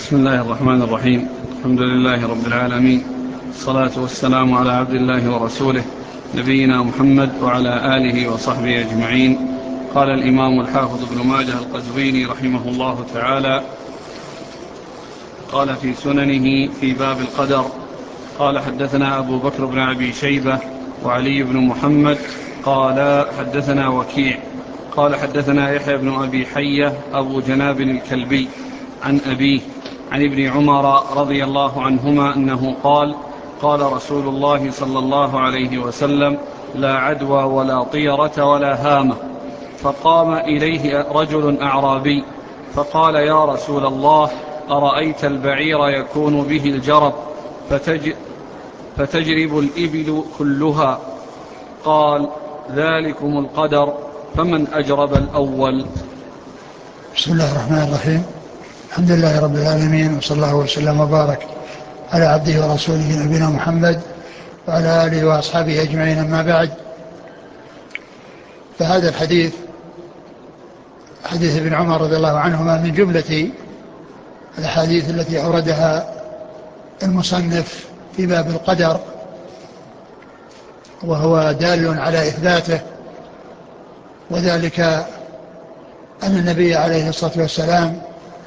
بسم الله الرحمن الرحيم. الحمد لله رب العالمين، الصلاة والسلام على عبد الله ورسوله نبينا محمد وعلى آله وصحبه أجمعين. قال الإمام الحافظ ابن ماجه القزويني رحمه الله تعالى قال في سننه في باب القدر: قال حدثنا أبو بكر بن أبي شيبة وعلي بن محمد قال حدثنا وكيع قال حدثنا يحيى بن أبي حية أبو جناب الكلبي عن أبيه عن ابن عمر رضي الله عنهما أنه قال: قال رسول الله صلى الله عليه وسلم: لا عدوى ولا طيرة ولا هامة. فقام إليه رجل أعرابي فقال: يا رسول الله، أرأيت البعير يكون به الجرب فتجرب الإبل كلها؟ قال: ذلكم القدر، فمن أجرب الأول؟ بسم الله الرحمن الرحيم. الحمد لله رب العالمين، وصلى الله وسلم وبارك على عبده ورسوله نبينا محمد وعلى آله وأصحابه أجمعين. أما بعد، فهذا الحديث حديث ابن عمر رضي الله عنهما من جملة الأحاديث التي أوردها المصنف في باب القدر، وهو دال على إثباته، وذلك أن النبي عليه الصلاة والسلام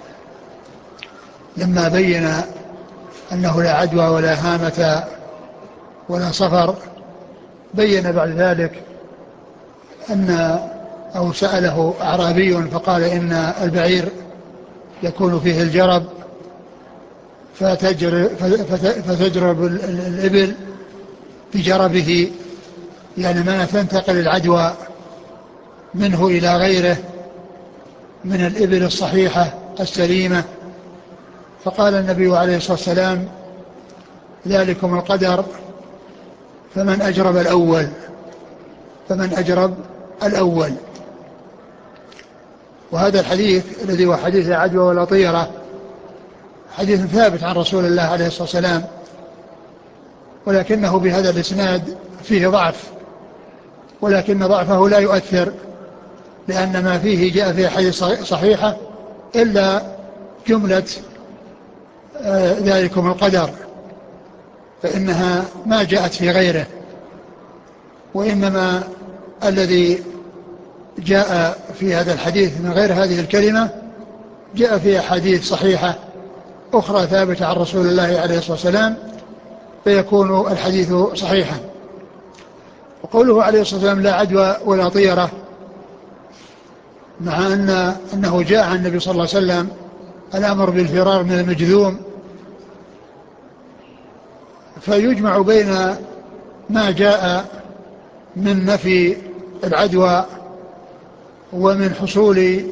لما بين أنه لا عدوى ولا هامة ولا صفر، بين بعد ذلك أو سأله أعرابي فقال: إن البعير يكون فيه الجرب فتجرب الإبل بجربه، يعني ما تنتقل العدوى منه إلى غيره من الإبل الصحيحة السليمة. فقال النبي عليه الصلاة والسلام: ذلكم القدر، فمن أجرب الأول. وهذا الحديث الذي هو حديث عدوى ولا طيرة حديث ثابت عن رسول الله عليه الصلاة والسلام، ولكنه بهذا الإسناد فيه ضعف، ولكن ضعفه لا يؤثر، لأن ما فيه جاء في حديث صحيحة إلا جملة ذلكم القدر، فإنها ما جاءت في غيره، وإنما الذي جاء في هذا الحديث من غير هذه الكلمة جاء في أحاديث صحيحة أخرى ثابتة عن رسول الله عليه الصلاة والسلام، فيكون الحديث صحيحا. وقوله عليه الصلاة والسلام: لا عدوى ولا طيرة، مع أنه جاء عن النبي صلى الله عليه وسلم الأمر بالفرار من المجذوم، فيجمع بين ما جاء من نفي العدوى ومن حصول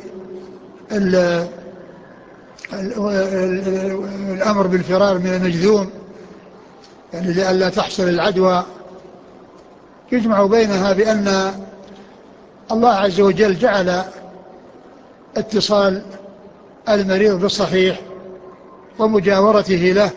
الأمر بالفرار من المجذوم، يعني لئلا تحصل العدوى، يجمع بينها بأن الله عز وجل جعل اتصال المريض بالصحيح ومجاورته له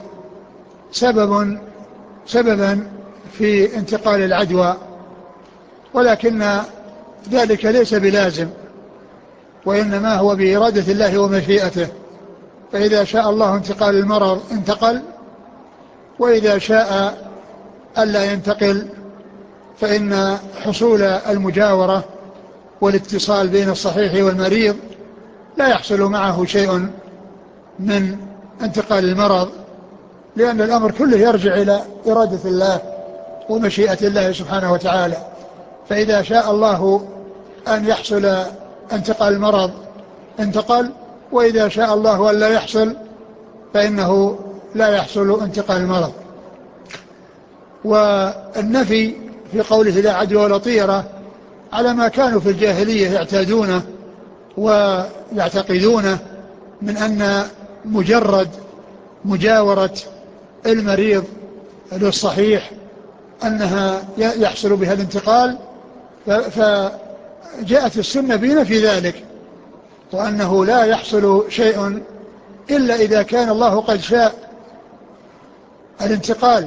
سببا في انتقال العدوى، ولكن ذلك ليس بلازم، وإنما هو بإرادة الله ومشيئته، فإذا شاء الله انتقال المرض انتقل، وإذا شاء ألا ينتقل فإن حصول المجاورة والاتصال بين الصحيح والمريض لا يحصل معه شيء من انتقال المرض، لأن الأمر كله يرجع إلى إرادة الله ومشيئة الله سبحانه وتعالى. فإذا شاء الله أن يحصل انتقال المرض انتقل، وإذا شاء الله أن لا يحصل فإنه لا يحصل انتقال المرض. والنفي في قوله لا عدوى ولا طيرة على ما كانوا في الجاهلية يعتادونه ويعتقدونه من أن مجرد مجاورة المريض للصحيح أنها يحصل بها الانتقال، فجاءت السنة بنفي ذلك، وأنه لا يحصل شيء إلا إذا كان الله قد شاء الانتقال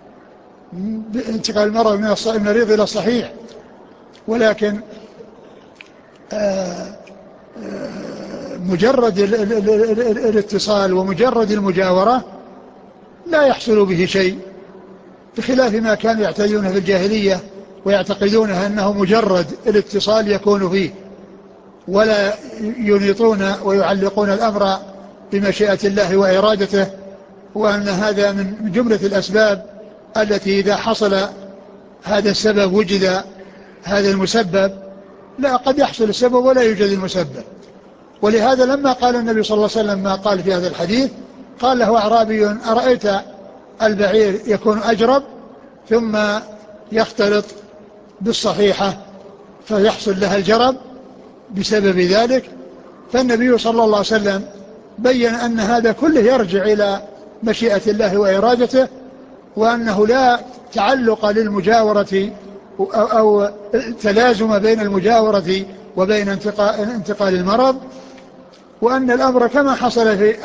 المرض من المريض إلى الصحيح. ولكن مجرد الاتصال ومجرد المجاورة لا يحصل به شيء، بخلاف ما كانوا يعتقدونه في الجاهلية ويعتقدونه أنه مجرد الاتصال يكون فيه، ولا ينيطون ويعلقون الأمر بمشيئة الله وإرادته، وأن هذا من جملة الأسباب التي إذا حصل هذا السبب وجد هذا المسبب. لا، قد يحصل السبب ولا يوجد المسبب. ولهذا لما قال النبي صلى الله عليه وسلم ما قال في هذا الحديث، قال له أعرابي أرأيت البعير يكون أجرب ثم يختلط بالصحيحة فيحصل لها الجرب بسبب ذلك. فالنبي صلى الله عليه وسلم بين أن هذا كله يرجع إلى مشيئة الله وإرادته، وأنه لا تعلق للمجاورة أو تلازم بين المجاورة وبين انتقال المرض، وأن الأمر كما حصل في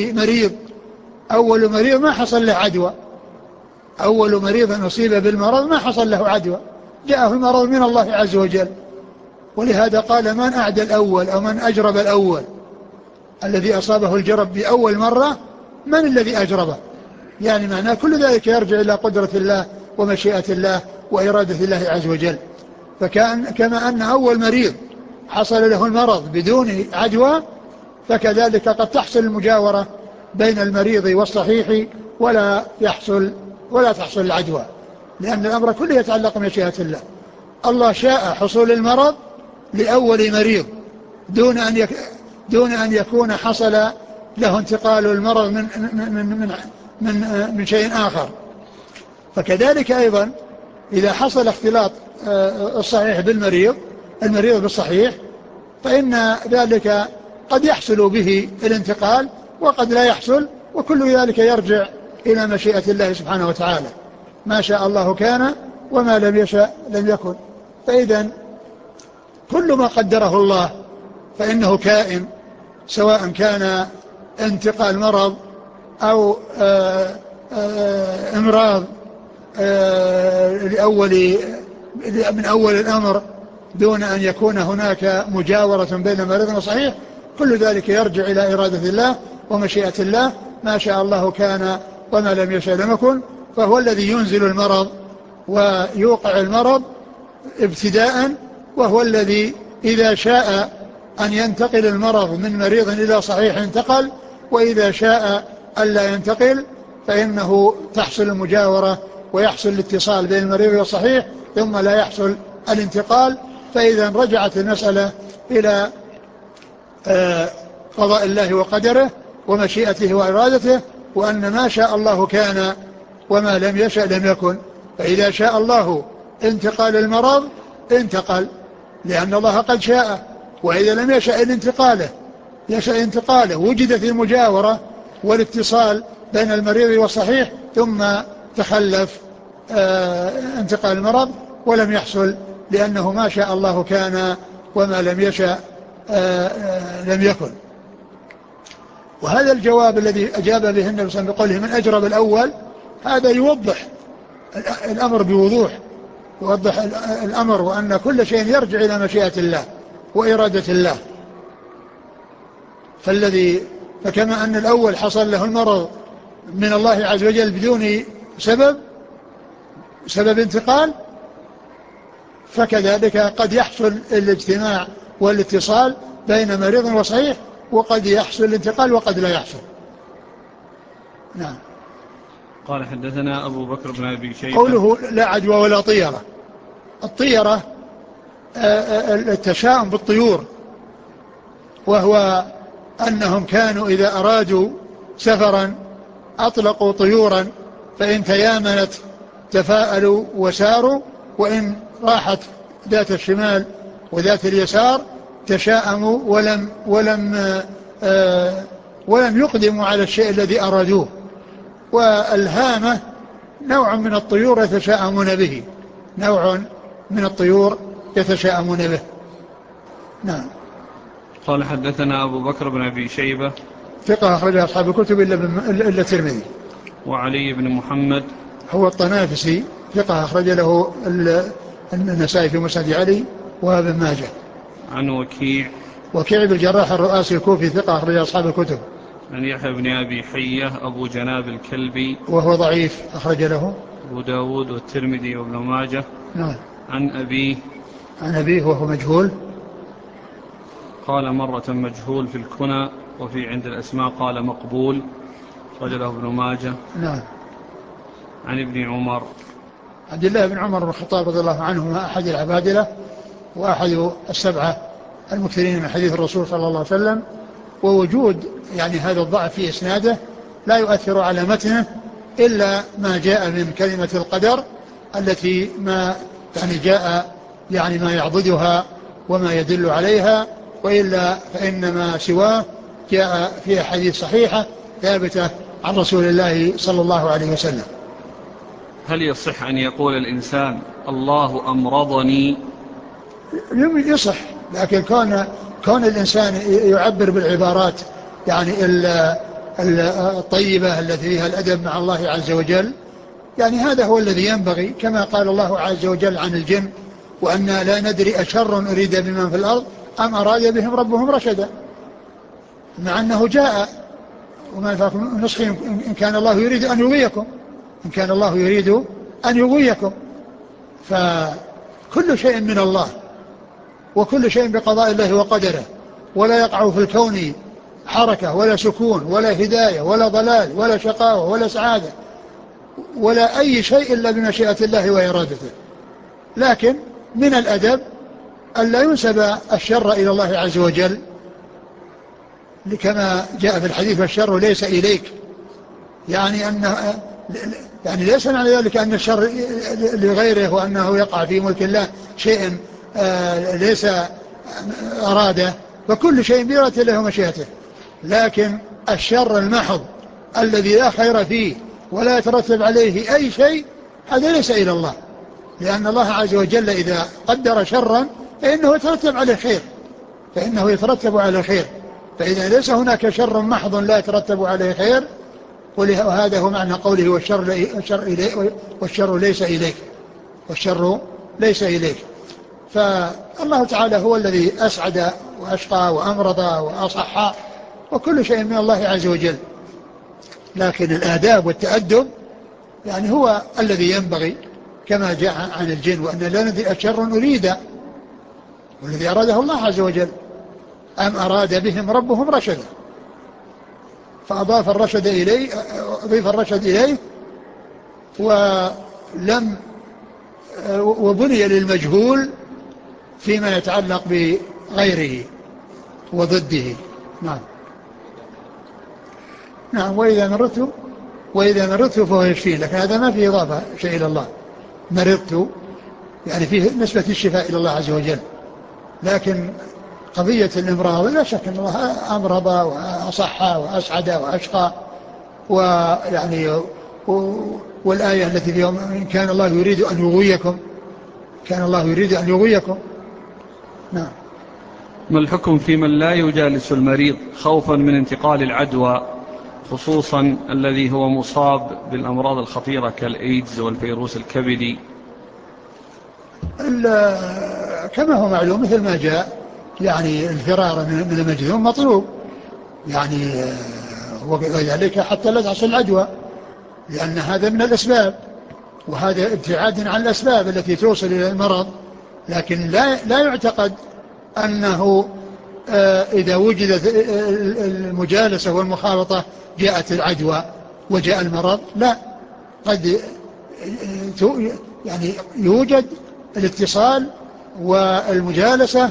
أول مريض ما حصل له عدوى، أول مريض أصيب بالمرض ما حصل له عدوى، جاءه المرض من الله عز وجل. ولهذا قال من أعدى الأول أو من أجرب الأول، الذي أصابه الجرب بأول مرة من الذي أجربه؟ يعني معناه كل ذلك يرجع إلى قدرة الله ومشيئة الله وإرادة الله عز وجل. كما أن أول مريض حصل له المرض بدون عدوى، فكذلك قد تحصل المجاورة بين المريض والصحيح ولا تحصل العدوى، لأن الأمر كله يتعلق بمشيئة الله. الله شاء حصول المرض لأول مريض دون أن يكون حصل له انتقال المرض من شيء آخر. فكذلك أيضا إذا حصل اختلاط الصحيح بالمريض، المريض بالصحيح، فإن ذلك قد يحصل به الانتقال وقد لا يحصل، وكل ذلك يرجع إلى مشيئة الله سبحانه وتعالى. ما شاء الله كان وما لم يشاء لم يكن. فإذا كل ما قدره الله فإنه كائن، سواء كان انتقال مرض أو امراض من أول الأمر دون أن يكون هناك مجاورة بين مريض وصحيح، كل ذلك يرجع إلى إرادة الله ومشيئة الله. ما شاء الله كان وما لم يشاء لم يكن. فهو الذي ينزل المرض ويوقع المرض ابتداء، وهو الذي إذا شاء أن ينتقل المرض من مريض إلى صحيح انتقل، وإذا شاء ألا ينتقل فإنه تحصل المجاورة ويحصل الاتصال بين المريض والصحيح ثم لا يحصل الانتقال. فإذا رجعت المسألة إلى قضاء الله وقدره ومشيئته وإرادته، وأن ما شاء الله كان وما لم يشأ لم يكن. فإذا شاء الله انتقال المرض انتقل لأن الله قد شاء، وإذا لم يشأ انتقاله وجدت المجاورة والاتصال بين المريض والصحيح ثم تخلف انتقال المرض ولم يحصل، لأنه ما شاء الله كان وما لم يشأ لم يكن. وهذا الجواب الذي أجاب به النبي صلى الله عليه وسلم بقوله من أجرب الأول، هذا يوضح الأمر بوضوح، يوضح الأمر وأن كل شيء يرجع إلى مشيئة الله وإرادة الله. فكما أن الأول حصل له المرض من الله عز وجل بدون سبب انتقال، فكذلك قد يحصل الاجتماع والاتصال بين مريض وصحيح، وقد يحصل الانتقال وقد لا يحصل. نعم. قال حدثنا أبو بكر بن أبي شيبة. قوله لا عدوى ولا طيرة، الطيرة التشاؤم بالطيور، وهو أنهم كانوا إذا أرادوا سفرا أطلقوا طيورا، فإن تيامنت تفاءلوا وساروا، وإن راحت ذات الشمال وذات اليسار تشاءموا ولم يقدموا على الشيء الذي أرادوه. والهامة نوع من الطيور يتشاءمون به، نوع من الطيور يتشاءمون به. نعم. قال حدثنا أبو بكر بن أبي شيبة ثقة أخرج أصحاب الكتب إلا الترمذي. وعلي بن محمد هو الطنافسي ثقة أخرج له النسائي في مسند علي وابن ماجه. عن وكيع وكيع بن الجراح الرؤاسي الكوفي ثقة أخرج أصحاب الكتب. عن يحيى بن أبي حية أبو جناب الكلبي وهو ضعيف أخرج له أبو داود والترمذي وابن ماجه. نعم. عن أبيه وهو مجهول. قال مرة مجهول في الكنى، وفي عند الأسماء قال مقبول، رجله ابن ماجه. نعم. عن ابن عمر عبد الله بن عمر بن الخطاب رضي الله عنهما أحد العبادلة وأحد السبعة المكثرين من حديث الرسول صلى الله عليه وسلم. ووجود يعني هذا الضعف في إسناده لا يؤثر على متنه إلا ما جاء من كلمة القدر التي ما يعني جاء يعني ما يعضدها وما يدل عليها، وإلا فإن ما سواه جاء في حديث صحيحة ثابتة عن رسول الله صلى الله عليه وسلم. هل يصح أن يقول الإنسان الله أمرضني؟ يصح، لكن كون الإنسان يعبر بالعبارات يعني الطيبة التي فيها الأدب مع الله عز وجل، يعني هذا هو الذي ينبغي، كما قال الله عز وجل عن الجن وأنا لا ندري أشر أريد بمن في الأرض أم أراد بهم ربهم رشدا، مع أنه جاء وما فاكم نسخ إن كان الله يريد أن يغويكم، إن كان الله يريد أن يغويكم. فكل شيء من الله وكل شيء بقضاء الله وقدره، ولا يقع في الكون حركة ولا سكون ولا هداية ولا ضلال ولا شقاوة ولا سعادة ولا أي شيء إلا بمشيئة الله وإرادته. لكن من الأدب ألا ينسب الشر إلى الله عز وجل، كما جاء في الحديث والشر ليس إليك، يعني ليس معنى ذلك أن الشر لغيره وأنه يقع في ملك الله شيء ليس أراده، فكل شيء بإرادة الله ومشيئته. لكن الشر المحض الذي لا خير فيه ولا يترتب عليه أي شيء هذا ليس إلى الله، لأن الله عز وجل إذا قدر شرا فإنه يترتب عليه خير، فإنه يترتب على خير. فإذا ليس هناك شر محض لا يترتب عليه خير، وهذا هو معنى قوله والشر ليس إليك، والشر ليس إليك. فالله تعالى هو الذي أسعد وأشقى وأمرض وأصح، وكل شيء من الله عز وجل. لكن الآداب والتأدب يعني هو الذي ينبغي، كما جاء عن الجن وأن لا ندري أشر أريد، والذي أراده الله عز وجل أم أراد بهم ربهم رشدا، فأضاف الرشد إليه، أضيف الرشد إليه وبني للمجهول فيما يتعلق بغيره وضده. نعم. وإذا مرضت فهو يشفين، لكن هذا ما فيه إضافة شيء إلى الله. مرضت يعني فيه نسبة الشفاء إلى الله عز وجل، لكن قضية الإمراض لا شك أن الله أمرض وأصح وأسعد وأشقى، ويعني والآية التي فيها إن كان الله يريد أن يغويكم، كان الله يريد أن يغويكم. نعم. ما الحكم في من لا يجالس المريض خوفا من انتقال العدوى، خصوصا الذي هو مصاب بالأمراض الخطيرة كالإيدز والفيروس الكبدي؟ كما هو معلوم مثل ما جاء يعني الفرار من المجذوم مطلوب، يعني وذلك حتى لا تحصل العدوى، لأن هذا من الأسباب، وهذا ابتعاد عن الأسباب التي توصل إلى المرض. لكن لا يعتقد أنه إذا وجدت المجالسة والمخالطة جاءت العدوى وجاء المرض، لا، قد يعني يوجد الاتصال والمجالسة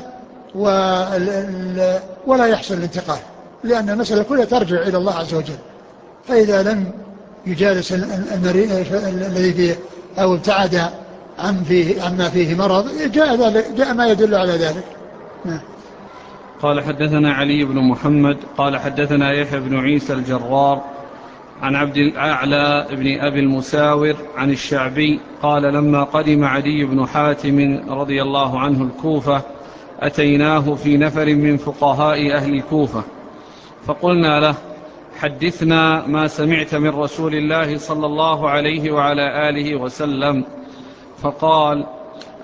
ولا يحصل الانتقال، لأن المسألة كلها ترجع إلى الله عز وجل. فإذا لم يجالس المريض الذي فيه أو ابتعد عما فيه مرض جاء ما يدل على ذلك. قال حدثنا علي بن محمد قال حدثنا يحيى بن عيسى الجرار عن عبد الأعلى بن أبي المساور عن الشعبي قال لما قدم عدي بن حاتم رضي الله عنه الكوفة أتيناه في نفر من فقهاء أهل الكوفة فقلنا له حدثنا ما سمعت من رسول الله صلى الله عليه وعلى آله وسلم، فقال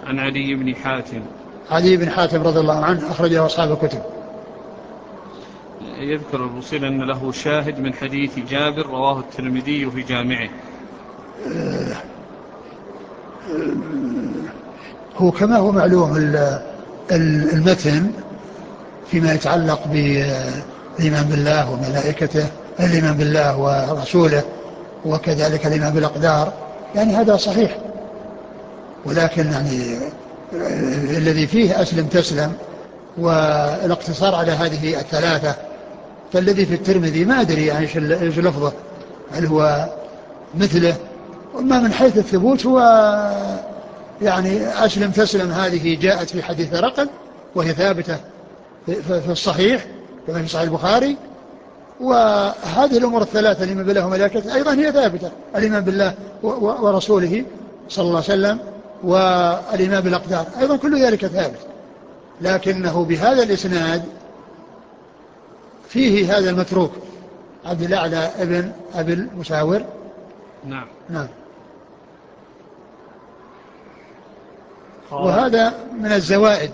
عن علي بن حاتم. علي بن حاتم رضي الله عنه أخرجه أصحاب الكتب. يذكر البصير أن له شاهد من حديث جابر رواه الترمذي في جامعه. هو كما هو معلوم المتن فيما يتعلق بالإيمان بالله وملائكته، الإيمان بالله ورسوله، وكذلك الإيمان بالأقدار، يعني هذا صحيح، ولكن يعني الذي فيه أسلم تسلم والاقتصار على هذه الثلاثة، فالذي في الترمذي ما أدري يعني إيش لفظه، هل هو مثله؟ وما من حيث الثبوت هو يعني أسلم تسلم هذه جاءت في حديث رقم وهي ثابتة في الصحيح كما في صحيح البخاري، وهذه الأمور الثلاثة الإيمان بالله وملائكته أيضا هي ثابتة، الإيمان بالله ورسوله صلى الله عليه وسلم والإيمان بالأقدار أيضا كل ذلك ثابت، لكنه بهذا الإسناد فيه هذا المتروك عبد الأعلى ابن أبي المساور. نعم. نعم. وهذا من الزوائد،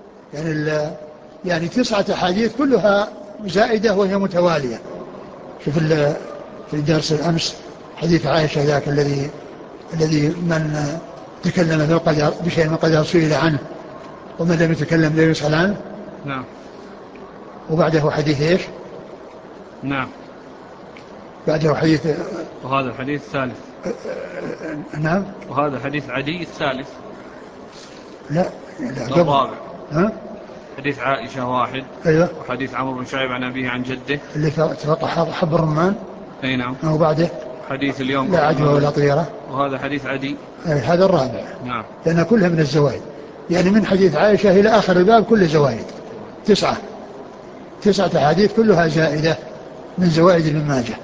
يعني 9 أحاديث كلها زائدة وهي متوالية. شوف في الدرس الأمس حديث عائشة ذاك الذي من تكلم في القدر بشيء من القدر سئل عنه ومن لم يتكلم لا يسأل عنه. نعم. وبعده حديث ايش؟ نعم. بعده حديث. وهذا الحديث الثالث. نعم. وهذا حديث عدي الثالث. لا الرابع. ها؟ حديث عائشة واحد. أيوة. وحديث عمرو بن شعيب عن أبيه عن جده اللي تفقه حب الرمان. أي نعم. وبعده حديث اليوم لا عدوى ولا طيرة. وهذا حديث عدي. هذا الرابع. نعم. لأن كلها من الزوائد، يعني من حديث عائشة إلى آخر الباب كل زوائد 9 أحاديث كلها زائدة من زوائد ابن ماجه.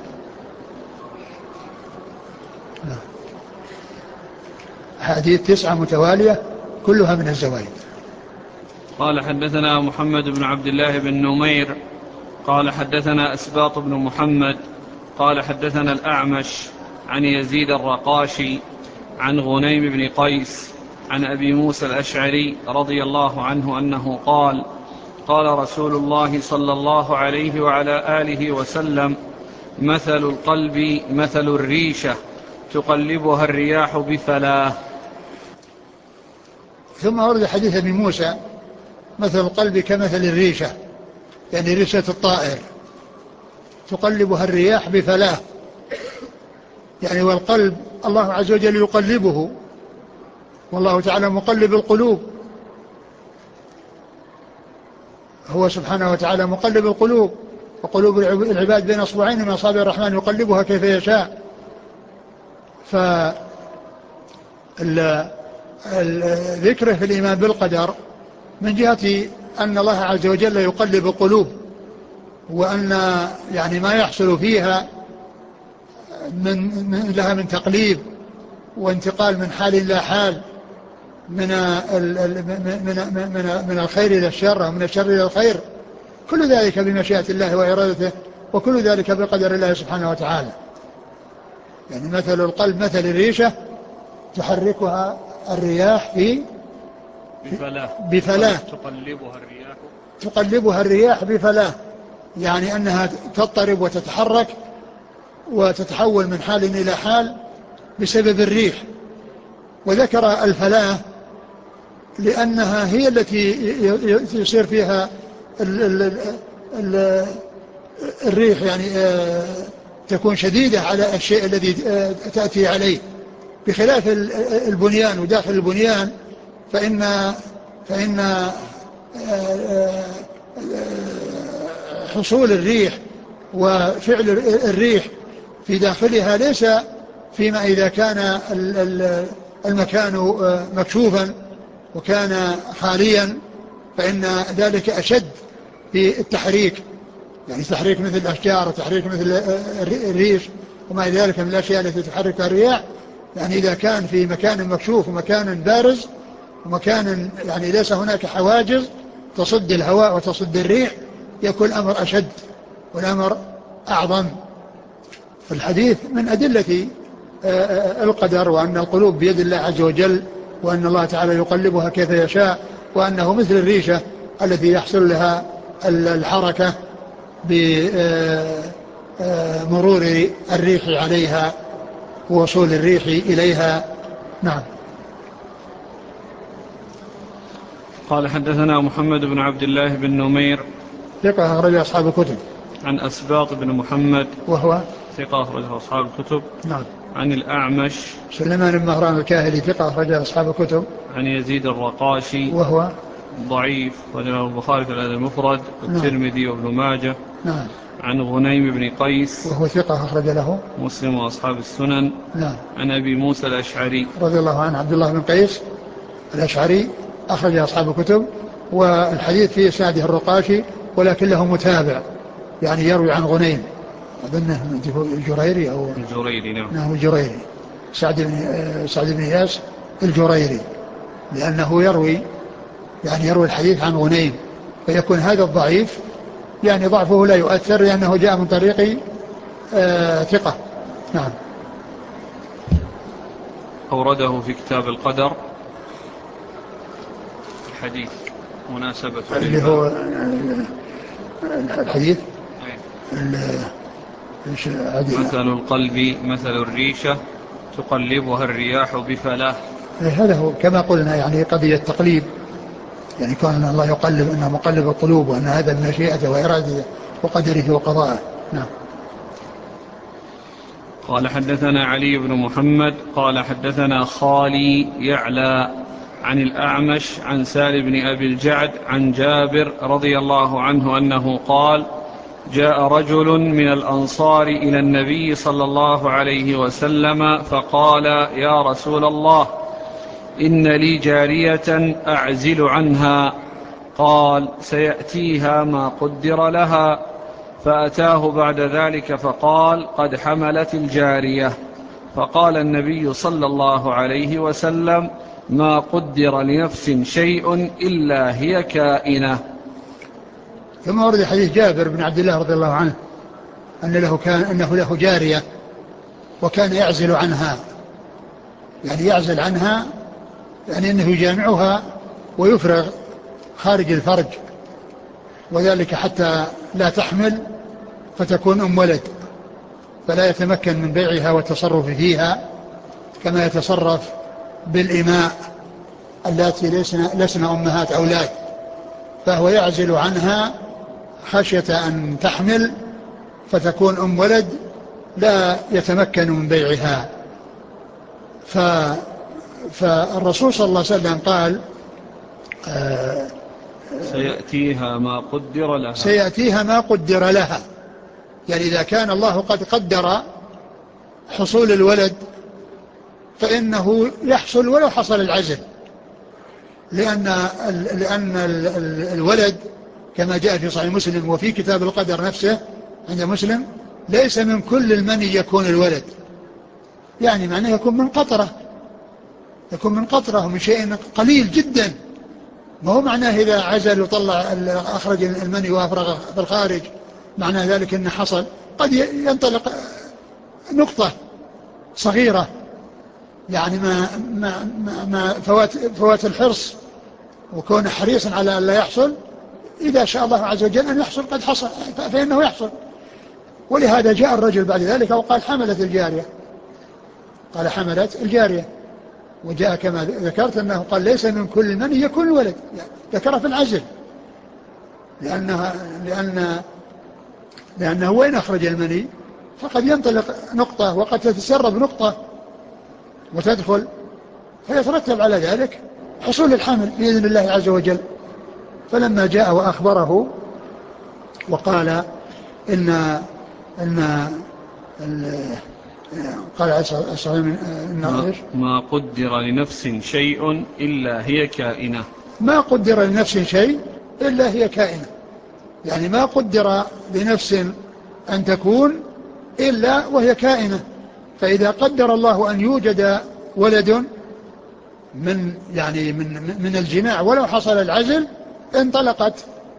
حديث 9 متوالية كلها من الزوائد. قال حدثنا محمد بن عبد الله بن نمير قال حدثنا أسباط بن محمد قال حدثنا الأعمش عن يزيد الرقاشي عن غنيم بن قيس عن أبي موسى الأشعري رضي الله عنه أنه قال قال رسول الله صلى الله عليه وعلى آله وسلم مثل القلب مثل الريشة تقلبها الرياح بفلاه. ثم ورد حديث أبي موسى مثل القلب كمثل الريشة، يعني ريشة الطائر تقلبها الرياح بفلاه، يعني والقلب الله عز وجل يقلبه، والله تعالى مقلب القلوب، هو سبحانه وتعالى مقلب القلوب، وقلوب العباد بين أصبعين من أصابع الرحمن يقلبها كيف يشاء. ذكره في الإيمان بالقدر من جهة أن الله عز وجل يقلب القلوب، وأن يعني ما يحصل فيها لها من تقليب وانتقال من حال إلى حال، من الخير إلى الشر ومن الشر إلى الخير، كل ذلك بمشيئة الله وإرادته، وكل ذلك بقدر الله سبحانه وتعالى. يعني مثل القلب مثل الريشة تحركها الرياح بفلاه تقلبها الرياح بفلاه، يعني أنها تضطرب وتتحرك وتتحول من حال إلى حال بسبب الريح. وذكر الفلاه لأنها هي التي يصير فيها الريح، يعني تكون شديدة على الشيء الذي تأتي عليه، بخلاف البنيان وداخل البنيان فإن حصول الريح وفعل الريح في داخلها ليس فيما إذا كان المكان مكشوفا وكان خاليا، فإن ذلك أشد في التحريك، يعني تحريك مثل الأشجار وتحريك مثل الريش وما إلى ذلك من الأشياء التي تحركها الرياح. يعني إذا كان في مكان مكشوف ومكان بارز ومكان يعني ليس هناك حواجز تصد الهواء وتصد الريح، يكون الأمر أشد والأمر أعظم. الحديث من أدلة القدر، وأن القلوب بيد الله عز وجل، وأن الله تعالى يقلبها كيف يشاء، وأنه مثل الريشة التي يحصل لها الحركة بمرور الريح عليها ووصول الريح إليها. نعم. قال حدثنا محمد بن عبد الله بن نمير ثقة أخرج أصحاب الكتب. عن أسباط بن محمد وهو ثقة أخرجه أصحاب الكتب. نعم. عن الأعمش سليمان بن مهران الكاهلي ثقة أخرجه أصحاب الكتب. عن يزيد الرقاشي وهو ضعيف، وله البخاري في الأدب المفرد والترمذي وابن ماجه. نعم. عن غنيم بن قيس وهو ثقة أخرج له مسلم وأصحاب السنن. نعم. عن أبي موسى الأشعري رضي الله عنه عبد الله بن قيس الأشعري أخرج أصحاب الكتب، والحديث فيه سعده الرقاشي ولكن له متابع، يعني يروي عن غنيم أظنه الجريري أو الجريري. نعم الجريري، سعد بن إياس الجريري، لأنه يروي الحديث عن غنيم، فيكون هذا الضعيف يعني ضعفه لا يؤثر لأنه جاء من طريق ثقة. نعم. أورده في كتاب القدر الحديث مناسبة اللي هو الحديث مثل القلب مثل الريشة تقلبها الرياح بفلاه. هذا هو كما قلنا، يعني قضية تقليب، يعني كون الله يقلب أنه مقلب القلوب، وأن هذا بمشيئته وإرادته وقدره وقضائه. نعم. قال حدثنا علي بن محمد قال حدثنا خالي يعلى عن الأعمش عن سالم بن أبي الجعد عن جابر رضي الله عنه أنه قال: جاء رجل من الأنصار إلى النبي صلى الله عليه وسلم فقال: يا رسول الله، إن لي جارية أعزل عنها. قال: سيأتيها ما قدر لها. فأتاه بعد ذلك فقال: قد حملت الجارية. فقال النبي صلى الله عليه وسلم: ما قدر لنفس شيء إلا هي كائنة. ثم ورد حديث جابر بن عبد الله رضي الله عنه أنه له جارية وكان يعزل عنها، يعني يعزل عنها يعني أنه يجامعها ويفرغ خارج الفرج، وذلك حتى لا تحمل فتكون أم ولد، فلا يتمكن من بيعها والتصرف فيها كما يتصرف بالإماء التي لسن أمهات أولاد، فهو يعزل عنها خشية أن تحمل فتكون أم ولد لا يتمكن من بيعها. فالرسول صلى الله عليه وسلم قال: سيأتيها ما قدر لها. سيأتيها ما قدر لها، يعني إذا كان الله قد قدر حصول الولد فإنه يحصل ولو حصل العزل، لأن الولد كما جاء في صحيح مسلم وفي كتاب القدر نفسه عند مسلم: ليس من كل المني يكون الولد، يعني معناه يكون من قطرة ومن شيء قليل جدا، ما هو معناه إذا عزل وطلع أخرج المني وأفرغ في الخارج معناه ذلك أنه حصل، قد ينطلق نقطة صغيرة، يعني ما فوات الحرص وكون حريصا على أن لا يحصل، إذا شاء الله عز وجل أن يحصل قد حصل فإنه يحصل. ولهذا جاء الرجل بعد ذلك وقال: حملت الجارية، قال: حملت الجارية. وجاء كما ذكرت أنه قال: ليس من كل من يكون الولد، يعني ذكر في العزل، لأنه وين أخرج المني فقد ينطلق نقطة وقد تتسرب نقطة وتدخل فيترتب على ذلك حصول الحمل بإذن الله عز وجل. فلما جاء وأخبره وقال قال ما قدر لنفس شيء إلا هي كائنة. ما قدر لنفس شيء إلا هي كائنة، يعني ما قدر لنفس أن تكون إلا وهي كائنة. فإذا قدر الله أن يوجد ولد من الجماع ولو حصل العزل، انطلقت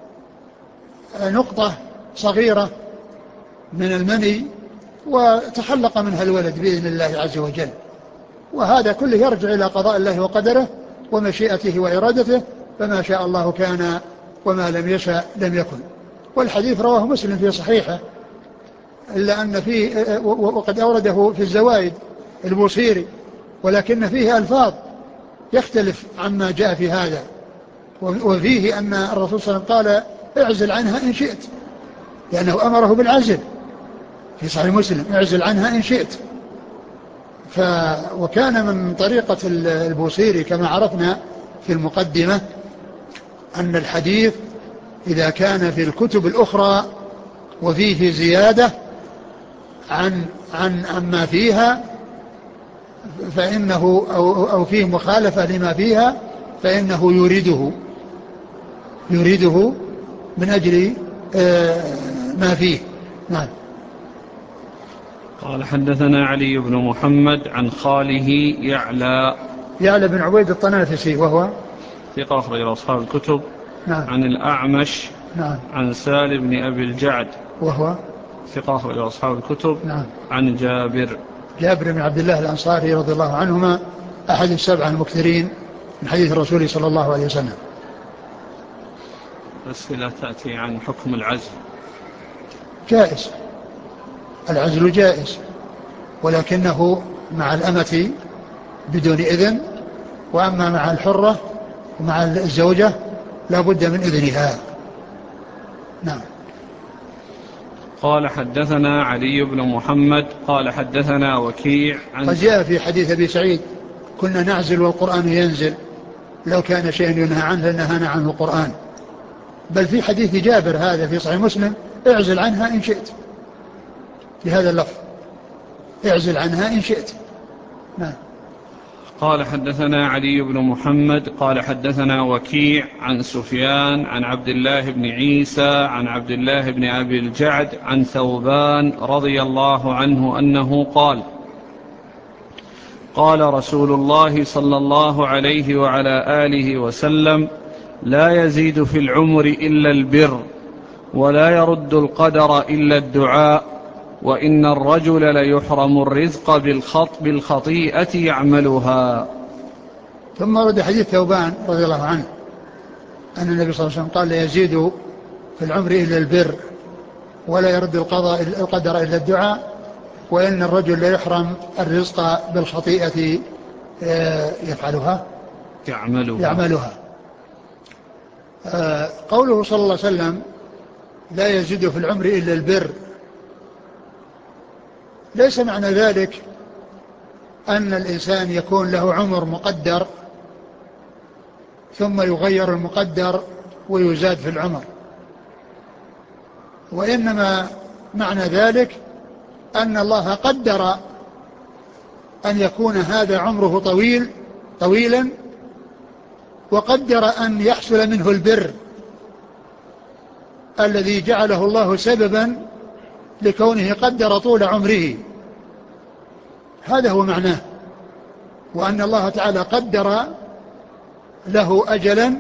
نقطة صغيرة من المني وتخلق منها الولد بإذن الله عز وجل. وهذا كله يرجع إلى قضاء الله وقدره ومشيئته وإرادته، فما شاء الله كان وما لم يشاء لم يكن. والحديث رواه مسلم في صحيحه، إلا أن فيه وقد أورده في الزوائد البوصيري، ولكن فيه ألفاظ يختلف عما جاء في هذا. وفيه أن الرسول صلى الله عليه وسلم قال اعزل عنها إن شئت، لأنه أمره بالعزل في صحيح مسلم، اعزل عنها إن شئت. وكان من طريقة البوصيري كما عرفنا في المقدمة أن الحديث إذا كان في الكتب الأخرى وفيه زيادة عن ما فيها فإنه أو فيه مخالفة لما فيها فإنه يريده من أجل ما فيه. نعم. قال حدثنا علي بن محمد عن خاله يعلى بن عبيد الطنافسي وهو ثقة أخرج أصحاب الكتب. نعم. عن الأعمش نعم. عن سالم بن أبي الجعد وهو ثقة أخرج أصحاب الكتب. نعم. عن جابر بن عبد الله الأنصاري رضي الله عنهما أحد السبعة المكثرين من حديث الرسول صلى الله عليه وسلم. بس لا تأتي عن حكم العزل. جائز، العزل جائز، ولكنه مع الأمة بدون إذن، وأما مع الحرة ومع الزوجة لا بد من إذنها. نعم. قال حدثنا علي بن محمد قال حدثنا وكيع قد جاء في حديث أبي سعيد كنا نعزل والقرآن ينزل، لو كان شيء ينهى عنه لنهانا عنه القرآن. بل في حديث جابر هذا في صحيح مسلم اعزل عنها إن شئت، بهذا اللفظ اعزل عنها إن شئت. نعم. قال حدثنا علي بن محمد قال حدثنا وكيع عن سفيان عن عبد الله بن عيسى عن عبد الله بن أبي الجعد عن ثوبان رضي الله عنه أنه قال قال رسول الله صلى الله عليه وعلى آله وسلم لا يزيد في العمر إلا البر ولا يرد القدر إلا الدعاء وإن الرجل ليحرم الرزق بالخطيئة يعملها. ثم ورد حديث ثوبان رضي الله عنه أن النبي صلى الله عليه وسلم قال لا يزيد في العمر إلا البر ولا يرد القدر إلا الدعاء وإن الرجل ليحرم الرزق بالخطيئة يعملها. قوله صلى الله عليه وسلم لا يزيد في العمر إلا البر، ليس معنى ذلك أن الإنسان يكون له عمر مقدر ثم يغير المقدر ويزاد في العمر، وإنما معنى ذلك أن الله قدر أن يكون هذا عمره طويلا وقدر أن يحصل منه البر الذي جعله الله سببا لكونه قدر طول عمره. هذا هو معناه، وأن الله تعالى قدر له أجلا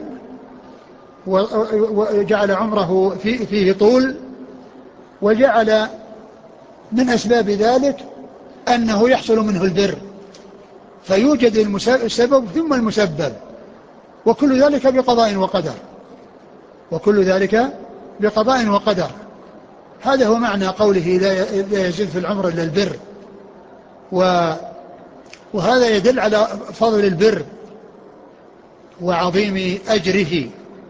وجعل عمره فيه طول، وجعل من أسباب ذلك أنه يحصل منه البر، فيوجد السبب ثم المسبب، وكل ذلك بقضاء وقدر. هذا هو معنى قوله لا يزيد في العمر إلا البر. وهذا يدل على فضل البر وعظيم أجره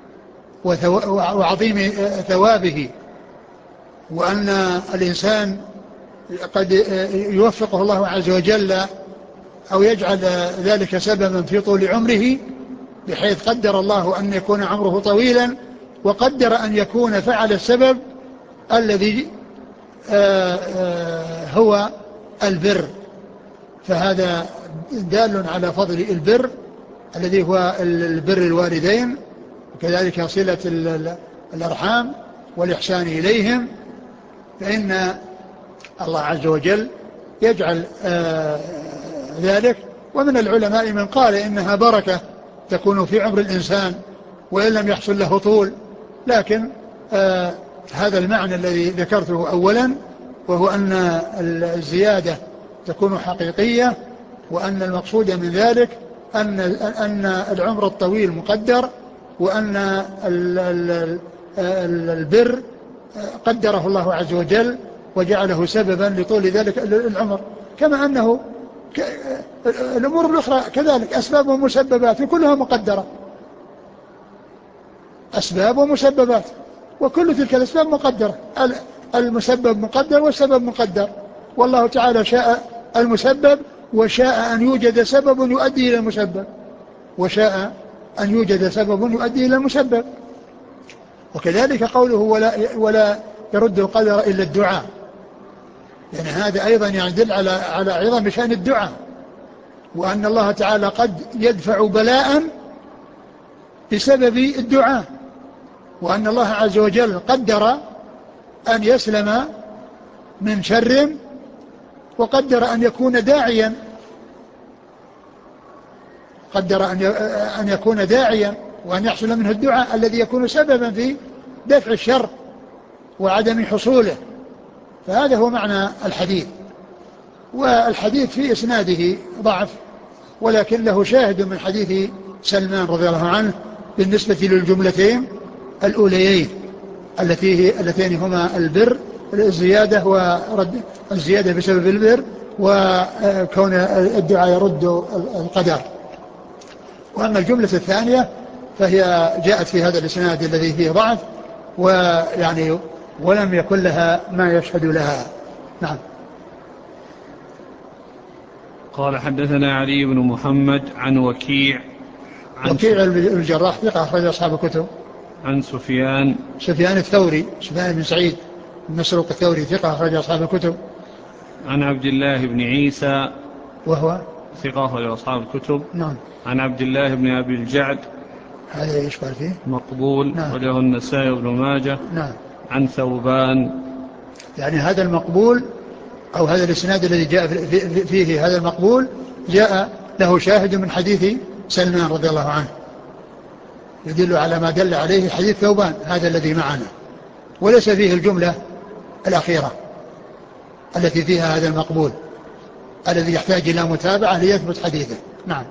وعظيم ثوابه، وأن الإنسان قد يوفقه الله عز وجل أو يجعل ذلك سببا في طول عمره، بحيث قدر الله أن يكون عمره طويلا وقدر أن يكون فعل السبب الذي هو البر. فهذا دال على فضل البر الذي هو البر الوالدين، وكذلك صلة الأرحام والإحسان إليهم، فإن الله عز وجل يجعل ذلك. ومن العلماء من قال إنها بركة تكون في عمر الإنسان وإن لم يحصل له طول، لكن هذا المعنى الذي ذكرته أولا، وهو أن الزيادة تكون حقيقية وأن المقصود من ذلك أن العمر الطويل مقدر، وأن البر قدره الله عز وجل وجعله سببا لطول ذلك العمر، كما أنه الأمور الأخرى كذلك أسباب ومسببات وكلها مقدرة، أسباب ومسببات، وكل تلك الأسباب مقدرة، المسبب مقدر والسبب مقدر، والله تعالى شاء المسبب وشاء أن يوجد سبب يؤدي إلى المسبب، وشاء أن يوجد سبب يؤدي إلى المسبب. وكذلك قوله ولا يرد القدر إلا الدعاء، يعني هذا أيضا يدل على عظم شأن الدعاء، وأن الله تعالى قد يدفع بلاء بسبب الدعاء، وأن الله عز وجل قدر أن يسلم من شر، وقدر أن يكون داعيا، قدر أن يكون داعيا وأن يحصل منه الدعاء الذي يكون سببا في دفع الشر وعدم حصوله. فهذا هو معنى الحديث. والحديث في إسناده ضعف، ولكن له شاهد من حديث سلمان رضي الله عنه بالنسبة للجملتين الأوليين اللتين هما البر الزيادة ورد الزيادة بسبب البر، وكون الدعاء يرد القدر. وأما الجملة الثانية فهي جاءت في هذا الإسناد الذي فيه ضعف، ويعني ولم يكن لها ما يشهد لها. نعم. قال حدثنا علي بن محمد عن وكيع الجراح ثقة أخرج أصحاب الكتب. عن سفيان الثوري، سفيان بن سعيد المسروق الثوري ثقة أخرج أصحاب الكتب. عن عبد الله بن عيسى وهو ثقة أخرج أصحاب الكتب. نعم. عن عبد الله بن أبي الجعد هذا يشبه فيه مقبول. نعم. وله النسائي وابن ماجه. نعم. عن ثوبان، يعني هذا المقبول أو هذا الإسناد الذي جاء فيه هذا المقبول جاء له شاهد من حديث سلمان رضي الله عنه، يدل على ما دل عليه حديث ثوبان هذا الذي معنا، وليس فيه الجملة الأخيرة التي فيها هذا المقبول الذي يحتاج إلى متابعة ليثبت حديثه. نعم.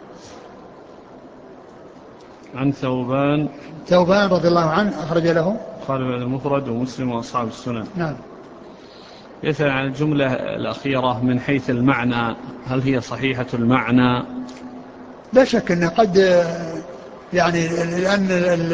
عن ثوبان رضي الله عنه أخرج له قال بعد المفرد ومسلم وأصحاب السنن. نعم. يسأل عن الجملة الأخيرة من حيث المعنى، هل هي صحيحة المعنى؟ لا شك أن قد يعني لأن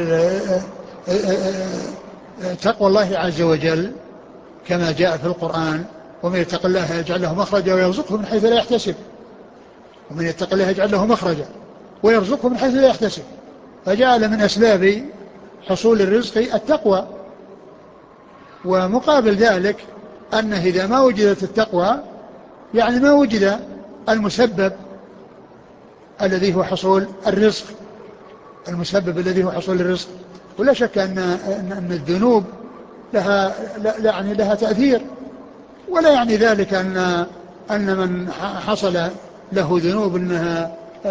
تقوى الله عز وجل كما جاء في القرآن ومن يتق الله يجعل له مخرجا ويرزقه من حيث لا يحتسب، ومن يتق الله يجعل له مخرجا ويرزقه من حيث لا يحتسب، فجعل من أسباب حصول الرزق التقوى. ومقابل ذلك أنه إذا ما وجدت التقوى يعني ما وجد المسبب الذي هو حصول الرزق، المسبب الذي هو حصول الرزق. ولا شك أن الذنوب لها تأثير، ولا يعني ذلك أن من حصل له ذنوب أنها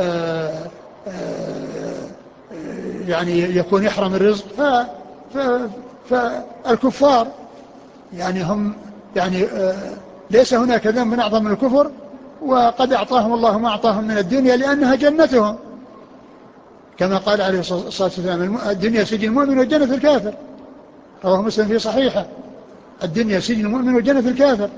يعني يكون يحرم الرزق. فالكفار يعني هم يعني ليس هناك ذنب أعظم من الكفر، وقد أعطاهم الله ما أعطاهم من الدنيا لأنها جنتهم، كما قال عليه الصلاة والسلام الدنيا سجن المؤمن والجنة الكافر، رواه مسلم في صحيحه، الدنيا سجن المؤمن والجنة الكافر.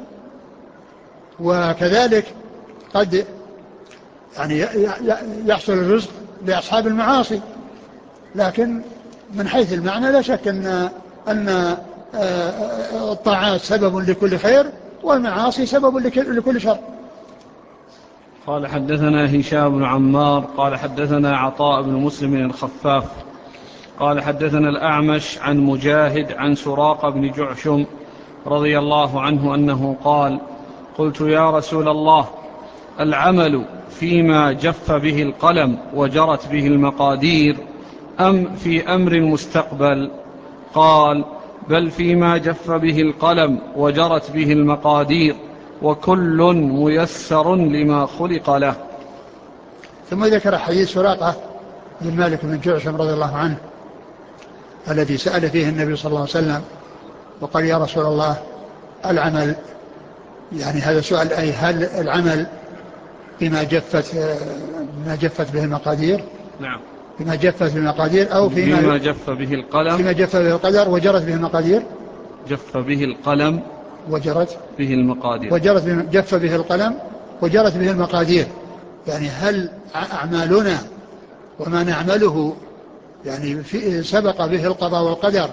وكذلك قد يعني يحصل الرزق لأصحاب المعاصي، لكن من حيث المعنى لا شك أن الطاعات سبب لكل خير والمعاصي سبب لكل شر. قال حدثنا هشام بن عمار قال حدثنا عطاء بن مسلم الخفاف قال حدثنا الأعمش عن مجاهد عن سراقة بن جعشم رضي الله عنه أنه قال: قلت يا رسول الله، العمل فيما جف به القلم وجرت به المقادير أم في أمر المستقبل؟ قال: بل فيما جف به القلم وجرت به المقادير، وكل ميسر لما خلق له. ثم ذكر حديث سراقة بن مالك بن جعشم رضي الله عنه الذي سأل فيه النبي صلى الله عليه وسلم وقال: يا رسول الله، العمل، يعني هذا سؤال، أي هل العمل بما جفت به المقادير. نعم. بما جفت به المقادير أو فيما جف به القلم. فيما جف به القدر وجرت به المقادير. جف به القلم وجرت به المقادير. جف به القلم وجرت به المقادير. يعني هل أعمالنا وما نعمله يعني سبق به القضاء والقدر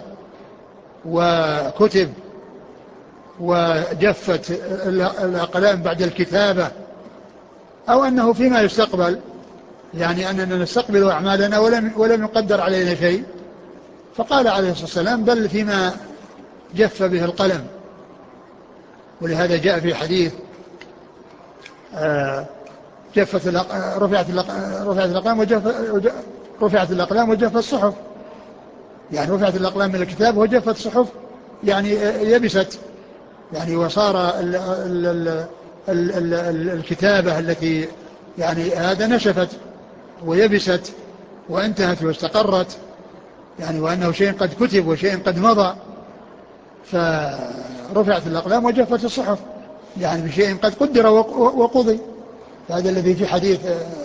وكتب وجفت الأقلام بعد الكتابة، أو أنه فيما يستقبل، يعني أننا نستقبل أعمالنا ولم يقدر علينا شيء؟ فقال عليه الصلاة والسلام بل فيما جف به القلم. ولهذا جاء في حديث رفعت الأقلام وجفت الصحف. يعني رفعت الأقلام من الكتاب وجفت الصحف، يعني يبست، يعني وصار الكتابة التي يعني هذا نشفت ويبست وانتهت واستقرت، يعني وأنه شيء قد كتب وشيء قد مضى. فرفعت الأقلام وجفت الصحف، يعني بشيء قد قدر وقضي. هذا الذي في حديث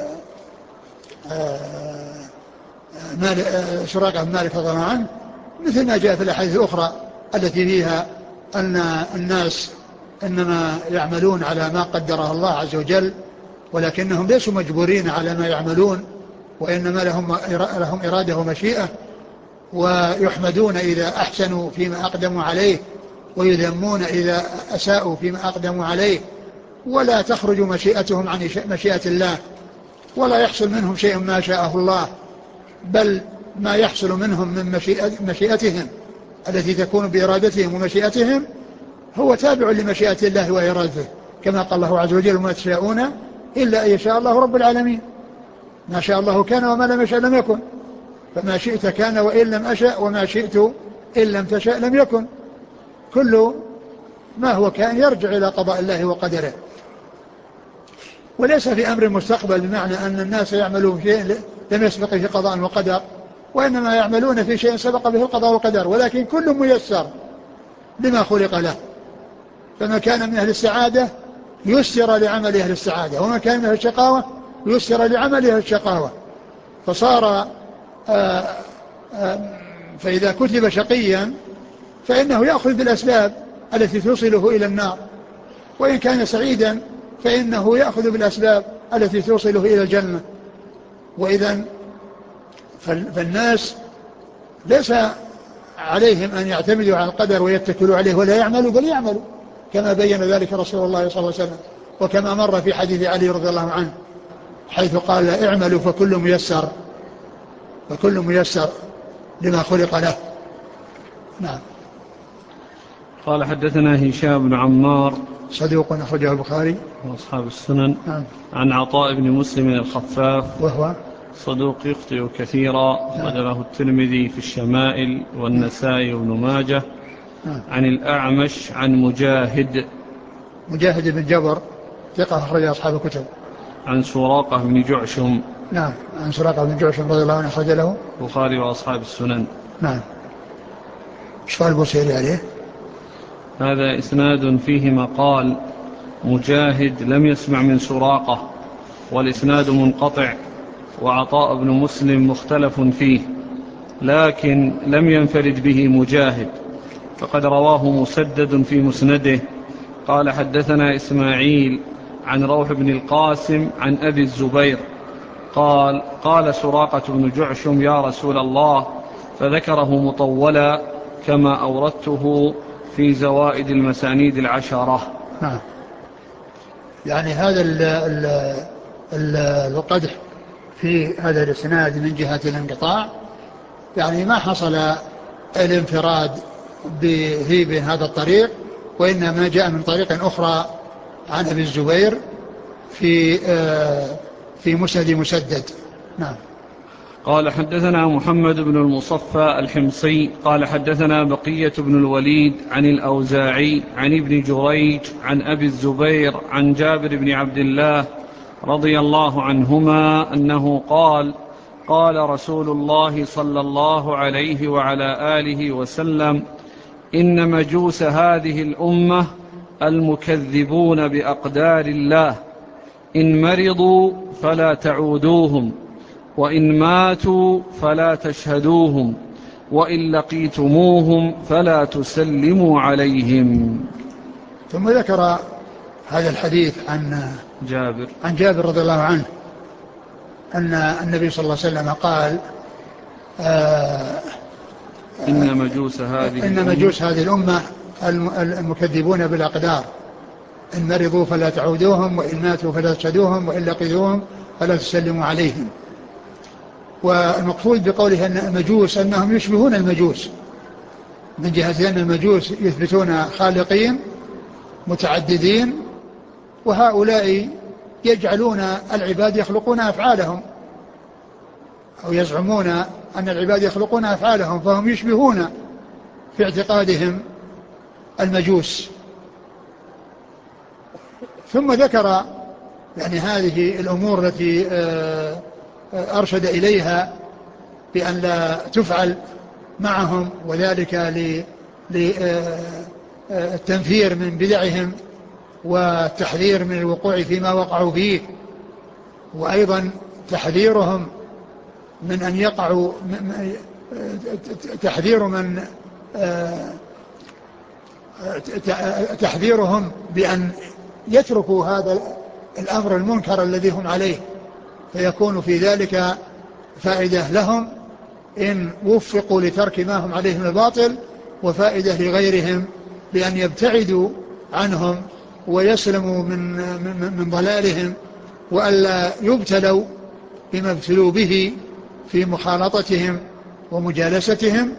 سراقة بن مالك رضي الله عنه، مثل ما جاء في الأحاديث الأخرى التي فيها أن الناس إنما يعملون على ما قدره الله عز وجل، ولكنهم ليسوا مجبورين على ما يعملون، وإنما لهم إرادة ومشيئة، ويحمدون إذا أحسنوا فيما أقدموا عليه، ويذمون إذا أساءوا فيما أقدموا عليه، ولا تخرج مشيئتهم عن مشيئة الله، ولا يحصل منهم شيء ما شاءه الله، بل ما يحصل منهم من مشيئتهم التي تكون بإرادتهم ومشيئتهم هو تابع لمشيئة الله وإرادته، كما قال الله عز وجل وما تشاءون إلا أن يشاء الله رب العالمين. ما شاء الله كان وما لم يشاء لم يكن، فما شئت كان وإن لم أشأ، وما شئت إن لم تشأ لم يكن. كل ما هو كان يرجع إلى قضاء الله وقدره، وليس في أمر مستقبل، بمعنى أن الناس يعملون شيء لم يسبق في قضاء وقدر، وإنما يعملون في شيء سبق به القضاء والقدر، ولكن كل ميسر لما خلق له. فما كان من أهل السعادة يسر لعمل أهل السعادة، وما كان من أهل الشقاوة يسر لعمل أهل الشقاوة. فصار فإذا كتب شقيا فإنه يأخذ بالأسباب التي توصله إلى النار، وإن كان سعيدا فإنه يأخذ بالأسباب التي توصله إلى الجنة. وإذن فالناس ليس عليهم أن يعتمدوا على القدر ويتكلوا عليه ولا يعملوا، بل يعملوا كما بين ذلك رسول الله صلى الله عليه وسلم، وكما مر في حديث علي رضي الله عنه حيث قال اعملوا فكل ميسر لما خلق له. نعم. قال حدثنا هشام بن عمار صدوق أخرجه البخاري وأصحاب السنن. نعم. عن عطاء بن مسلم الخفاف وهو صدوق يخطئ كثيرا، وله الترمذي في الشمائل والنسائي وابن ماجه. عن الأعمش عن مجاهد بن جبر ثقة أخرج أصحاب الكتب. عن سراقة بن جعشم. نعم. عن سراقة بن جعشم رضي الله عنه أخرج له البخاري وأصحاب السنن. نعم. ايش قال البوصيري عليه؟ هذا إسناد فيه مقال مجاهد لم يسمع من سراقة، والإسناد منقطع، وعطاء بن مسلم مختلف فيه، لكن لم ينفرد به مجاهد، فقد رواه مسدد في مسنده. قال حدثنا إسماعيل عن روح بن القاسم عن أبي الزبير قال سراقة بن جعشم يا رسول الله، فذكره مطولا كما أوردته في زوائد المسانيد 10. نعم. يعني هذا القدح في هذا الإسناد من جهة الانقطاع، يعني ما حصل الانفراد به بهذا الطريق، وإنما جاء من طريق أخرى عن أبي الزبير في مسند مسدد. نعم. قال حدثنا محمد بن المصفى الحمصي قال حدثنا بقية بن الوليد عن الأوزاعي عن ابن جريج عن أبي الزبير عن جابر بن عبد الله رضي الله عنهما أنه قال رسول الله صلى الله عليه وعلى آله وسلم إن مجوس هذه الأمة المكذبون بأقدار الله، إن مرضوا فلا تعودوهم، وإن ماتوا فلا تشهدوهم، وإن لقيتموهم فلا تسلموا عليهم. ثم ذكر هذا الحديث عن جابر رضي الله عنه أن النبي صلى الله عليه وسلم قال إن مجوس هذه الأمة المكذبون بالأقدار، إن مرضوا فلا تعودوهم، وإن ماتوا فلا تشهدوهم، وإن لقيتوهم فلا تسلموا عليهم. والمقصود بقوله أن المجوس أنهم يشبهون المجوس، من جهة أن المجوس يثبتون خالقين متعددين، وهؤلاء يجعلون العباد يخلقون أفعالهم، أو يزعمون أن العباد يخلقون أفعالهم، فهم يشبهون في اعتقادهم المجوس. ثم ذكر يعني هذه الأمور التي أرشد إليها بأن لا تفعل معهم، وذلك للتنفير من بدعهم والتحذير من الوقوع فيما وقعوا فيه، وأيضا تحذيرهم من أن يقعوا، تحذيرهم بأن يتركوا هذا الأمر المنكر الذي هم عليه، فيكون في ذلك فائدة لهم إن وفقوا لترك ما هم عليه من الباطل، وفائدة لغيرهم بأن يبتعدوا عنهم ويسلموا من ضلالهم، وألا يبتلوا بما ابتلوا به في مخالطتهم ومجالستهم.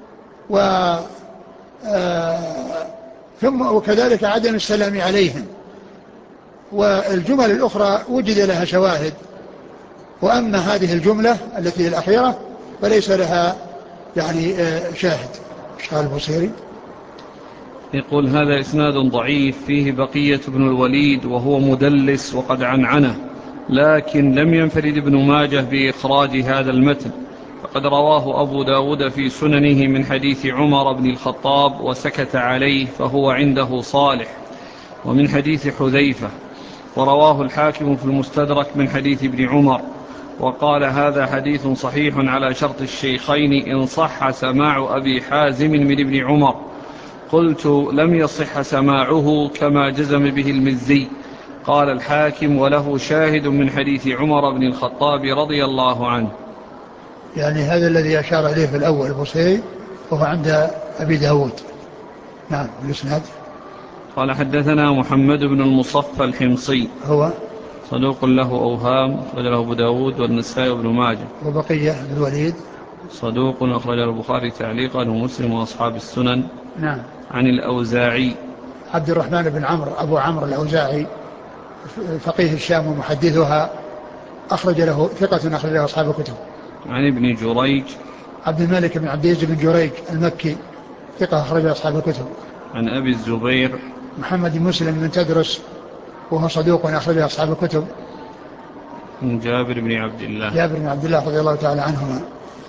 ثم وكذلك عدم السلام عليهم. والجمل الأخرى وجد لها شواهد، وأما هذه الجملة التي هي الأخيرة فليس لها يعني شاهد. قال البصيري يقول هذا إسناد ضعيف فيه بقية بن الوليد وهو مدلس وقد عنعنه، لكن لم ينفرد ابن ماجه بإخراج هذا المتن، فقد رواه أبو داود في سننه من حديث عمر بن الخطاب وسكت عليه فهو عنده صالح، ومن حديث حذيفة، ورواه الحاكم في المستدرك من حديث ابن عمر، وقال هذا حديث صحيح على شرط الشيخين إن صح سماع أبي حازم من ابن عمر. قلت لم يصح سماعه كما جزم به المزي. قال الحاكم وله شاهد من حديث عمر بن الخطاب رضي الله عنه. يعني هذا الذي أشار إليه في الأول البصيري وهو عند أبي داود. نعم. الإسناد قال حدثنا محمد بن المصفى الحمصي، هو صدوق له أوهام، أخرجه أبو داود والنسائي وابن ماجه. وبقية بن الوليد صدوق أخرجه البخاري تعليقا ومسلم وأصحاب السنن. نعم. عن الأوزاعي عبد الرحمن بن عمرو أبو عمرو الأوزاعي فقيه الشام ومحدثها، أخرج له ثقة، أخرج له أصحاب الكتب. عن ابن جريج عبد الملك بن عبد العزيز بن جريج المكي، ثقة، أخرج له أصحاب الكتب. عن أبي الزبير محمد بن مسلم بن تدرس وهو صدوق، أخرج له أصحاب الكتب. عن جابر بن عبد الله رضي الله تعالى عنهما.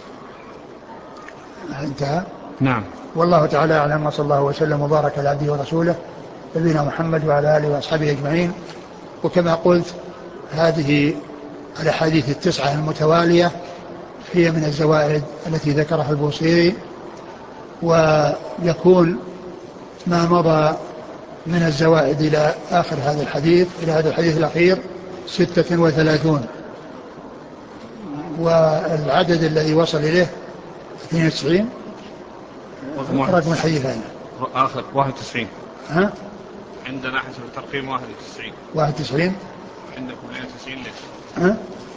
انتهى. نعم. والله تعالى أعلم، وصلى الله وسلم وبارك على عبده ورسوله نبينا محمد وعلى آله وأصحابه أجمعين. وكما قلت هذه الأحاديث التسعة المتوالية هي من الزوائد التي ذكرها البوصيري، ويكون ما مضى من الزوائد إلى آخر هذا الحديث، إلى هذا الحديث الأخير 36، والعدد الذي وصل إليه 92. رقم الحديث هذا آخر 91. ها؟ عندنا حسب الترقيم 91. 91 عندكم 92 ليش؟ ها؟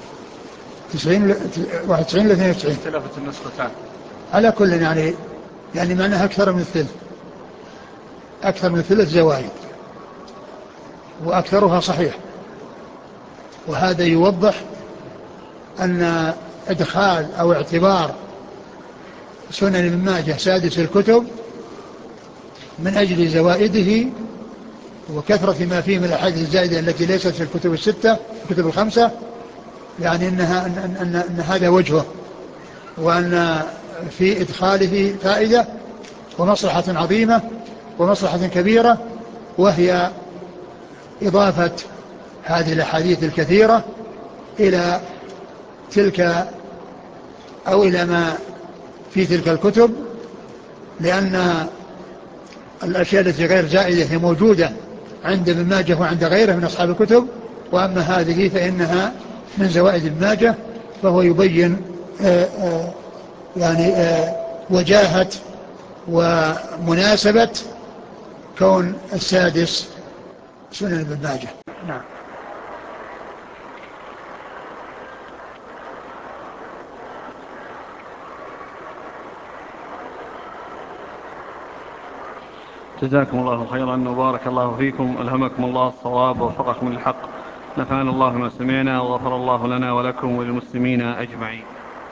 91 ل 92 اختلفت النسختان على كل، يعني معناها أكثر من ثلث زوائد، وأكثرها صحيح. وهذا يوضح أن إدخال أو اعتبار سنن ابن ماجه سادس الكتب من أجل زوائده وكثرة ما فيه من الأحاديث الزائدة التي ليست في الكتب الستة، الكتب الخمسة، يعني أن هذا وجهه، وأن في إدخاله فائدة ومصلحة عظيمة ومصلحة كبيرة، وهي إضافة هذه الأحاديث الكثيرة إلى تلك أو إلى ما في تلك الكتب، لأن الأشياء التي غير زائدة هي موجودة عند ابن ماجه وعند غيره من أصحاب الكتب، وأما هذه فإنها من زوائد ابن ماجه، فهو يبين يعني وجاهة ومناسبة كون السادس سنن ابن ماجه. نعم. جزاكم الله خيرا وبارك الله فيكم، ألهمكم الله الصواب ووفقكم للحق، نفعنا الله ما سمعنا وغفر الله لنا ولكم وللمسلمين أجمعين.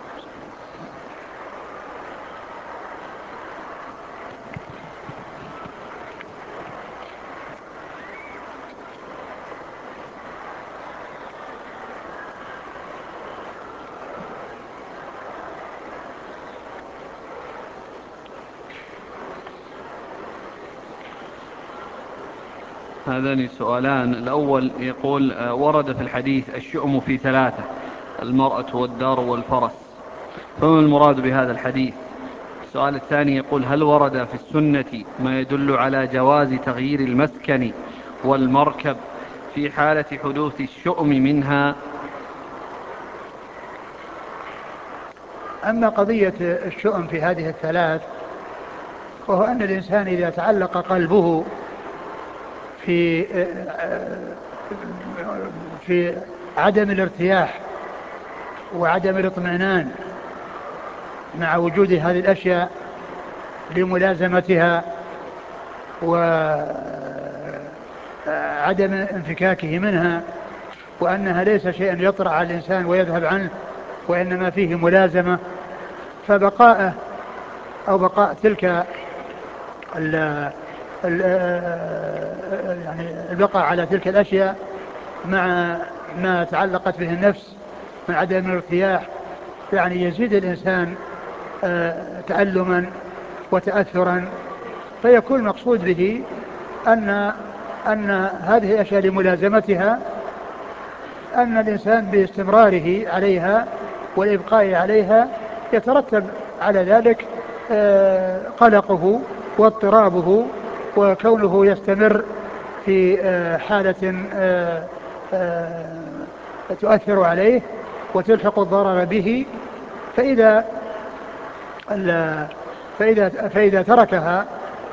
هذان سؤالان. الأول يقول ورد في الحديث الشؤم في ثلاثة: المرأة والدار والفرس، فما المراد بهذا الحديث؟ السؤال الثاني يقول هل ورد في السنة ما يدل على جواز تغيير المسكن والمركب في حالة حدوث الشؤم منها؟ أما قضية الشؤم في هذه الثلاث، وهو أن الإنسان إذا تعلق قلبه في عدم الارتياح وعدم الاطمئنان مع وجود هذه الأشياء لملازمتها وعدم انفكاكه منها، وأنها ليس شيئا يطرأ على الإنسان ويذهب عنه، وإنما فيه ملازمة، فبقاء أو بقاء تلك يعني البقاء على تلك الأشياء مع ما تعلقت به النفس من عدم الارتياح، يعني يزيد الإنسان تألما وتأثرا، فيكون المقصود به أن هذه الأشياء لملازمتها، أن الإنسان باستمراره عليها والإبقاء عليها يترتب على ذلك قلقه واضطرابه، وكونه يستمر في حالة تؤثر عليه وتلحق الضرر به، فإذا تركها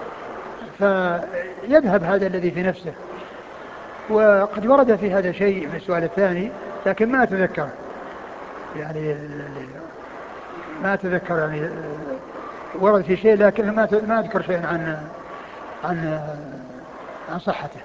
فيذهب هذا الذي في نفسه. وقد ورد في هذا شيء من السؤال الثاني لكن ما أتذكر، يعني ما أتذكر، يعني ورد في شيء لكن ما أذكر شيء عن صحته.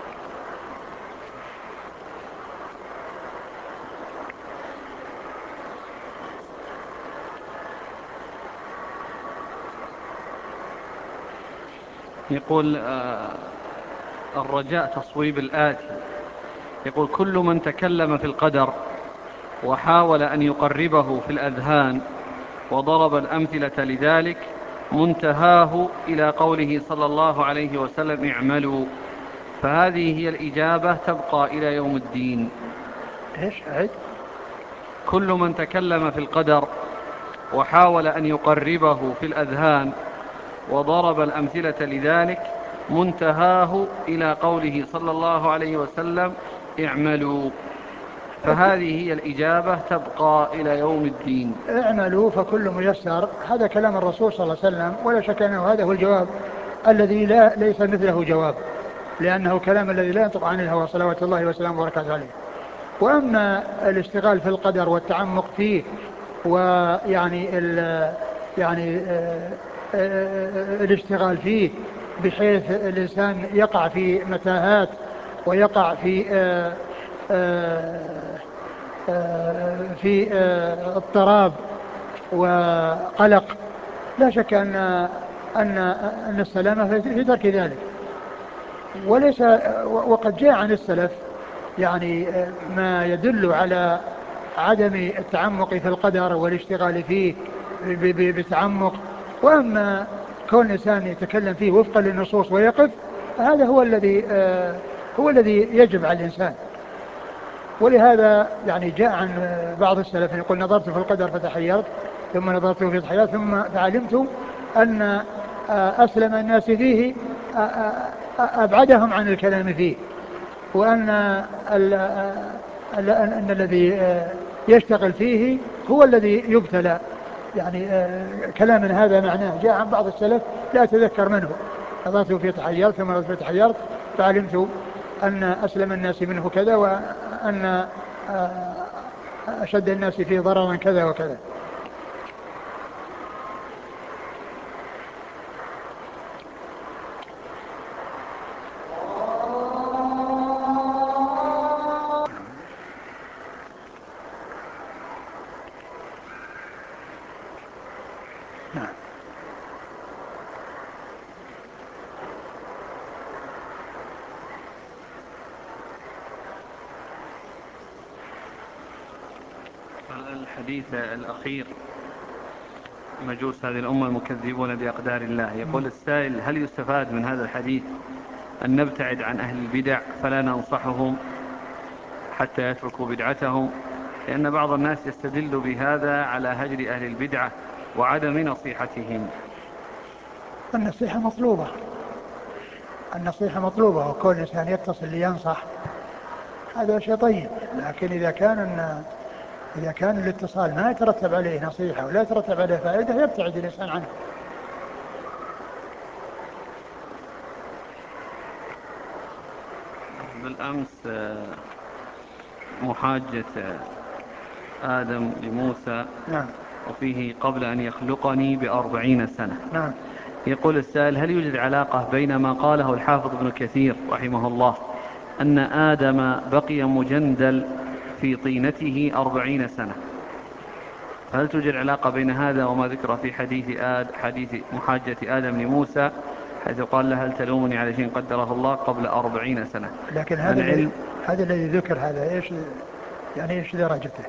يقول الرجاء تصويب الآتي. يقول كل من تكلم في القدر وحاول أن يقربه في الأذهان وضرب الأمثلة لذلك منتهاه إلى قوله صلى الله عليه وسلم اعملوا، فهذه هي الإجابة تبقى إلى يوم الدين. إيش أعد؟ كل من تكلم في القدر وحاول أن يقربه في الأذهان وضرب الأمثلة لذلك منتهاه إلى قوله صلى الله عليه وسلم اعملوا، فهذه هي الإجابة تبقى إلى يوم الدين. اعملوا فكل ميسر، هذا كلام الرسول صلى الله عليه وسلم، ولا شك أنه هذا هو الجواب الذي ليس مثله جواب، لأنه كلام الذي لا ينطق عن الهوى صلوات الله وسلامه وبركاته عليه. وأما الاشتغال في القدر والتعمق فيه، ويعني الاشتغال فيه بحيث الإنسان يقع في متاهات ويقع في اضطراب وقلق، لا شك أن السلامة في ترك ذلك. وليس وقد جاء عن السلف يعني ما يدل على عدم التعمق في القدر والاشتغال فيه بتعمق، وأما كون الإنسان يتكلم فيه وفقا للنصوص ويقف، هذا هو الذي يجب على الإنسان ولهذا يعني جاء عن بعض السلف يقول نظرت في القدر فتحيرت، ثم نظرت في الحياة ثم فعلمت أن أسلم الناس فيه أبعدهم عن الكلام فيه، وأن أن الذي يشتغل فيه هو الذي يبتلى. يعني كلام هذا معناه جاء عن بعض السلف لا أتذكر منه. نظرت في تحيرت ثم نظرت في تحيرت فعلمت أن أسلم الناس منه كذا، وأن أشد الناس فيه ضررا كذا وكذا. نعم. الحديث الأخير مجوس هذه الأمة المكذبون بأقدار الله. يقول السائل: هل يستفاد من هذا الحديث أن نبتعد عن أهل البدع فلا ننصحهم حتى يتركوا بدعتهم؟ لأن بعض الناس يستدل بهذا على هجر أهل البدعة وعدم نصيحتهم. النصيحة مطلوبة، النصيحة مطلوبة، وكل إنسان يتصل لينصح هذا شيء طيب. لكن إذا كان الاتصال ما يترتب عليه نصيحة ولا يترتب عليه فائدة يبتعد الإنسان عنه. بالأمس محاجة آدم لموسى، نعم. وفيه قبل أن يخلقني ب40 سنة. نعم. يقول السائل: هل يوجد علاقة بين ما قاله الحافظ ابن كثير رحمه الله أن آدم بقي مجندل في طينته 40 سنة؟ هل توجد علاقة بين هذا وما ذكر في حديث محاجة آدم لموسى، حيث قال له: هل تلومني على شيء قدره الله قبل 40 سنة؟ لكن هذا الذي ذكر هذا ايش درجته؟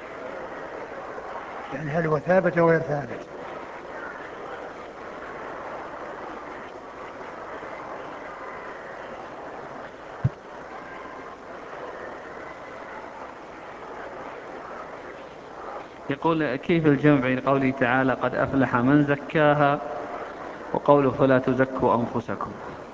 يعني هل هو ثابت أو غير ثابت؟ يقول: كيف الجمع بين قوله تعالى قد أفلح من زكاها وقوله فلا تزكوا أنفسكم؟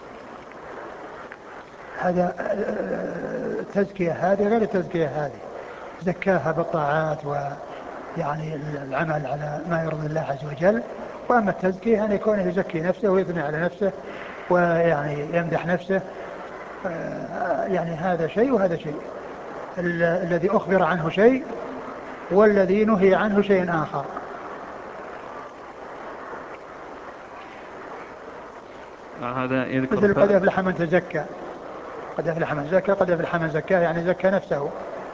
هذا التزكية هذه غير التزكية هذه. زكاها بالطاعات ويعني العمل على ما يرضي الله عز وجل. وأما التزكية أن يكون يزكي نفسه ويثني على نفسه ويعني يمدح نفسه، يعني هذا شيء وهذا شيء. الذي أخبر عنه شيء والذي نهي عنه شيء آخر. هذا يذكر مثل قد أفلح من تزكى، قد أفلح من زكى، قد أفلح من زكاه يعني زكى نفسه.